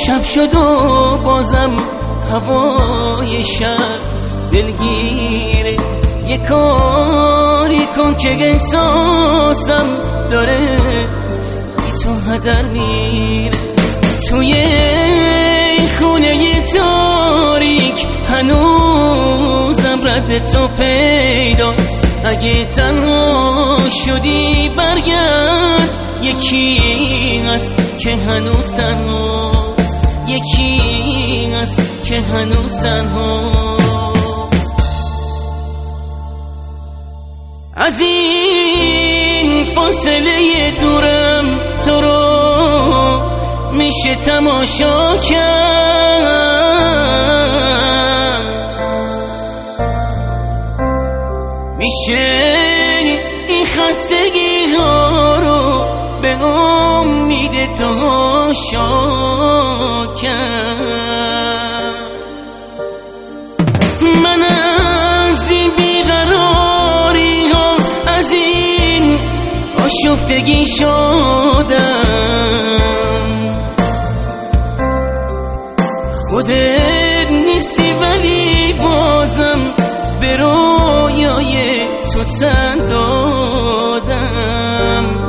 شب شد و بازم هوای شب دلگیره، یه کاری کن که احساسم داره بی تو هدر میره. توی خونه تاریک هنوزم رد تو پیداست، اگه تنها شدی برگرد، یکی هست که هنوز تنهاست، یکی هست که هنوز تنهاست. از این فاصله دورم تو رو میشه تماشا کرد، میشه این خستگی ها رو به امید تو هاشا کرد. من از این بیقراری ها، از این آشفتگی شدم، خودت نیستی ولی بازم به رویای تو تن دادم.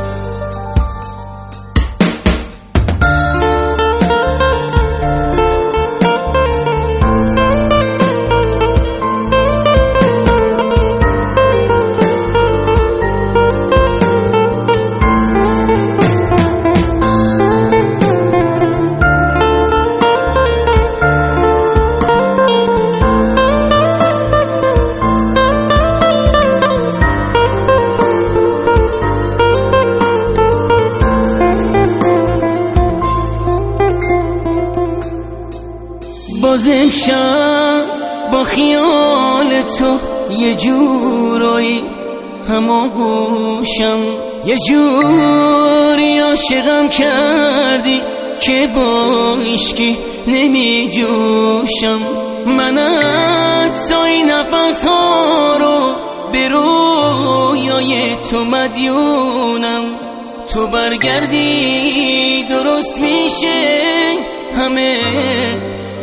باز امشب با خیال تو یه جورایی هماغوشم، یه جوری عاشقم کردی که با عشقی نمی جوشم. من حتی این نفس ها رو به رویای تو مدیونم، تو برگردی درست میشه همه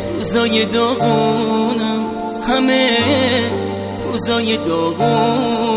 روزای داغونم، همه روزای داغونم.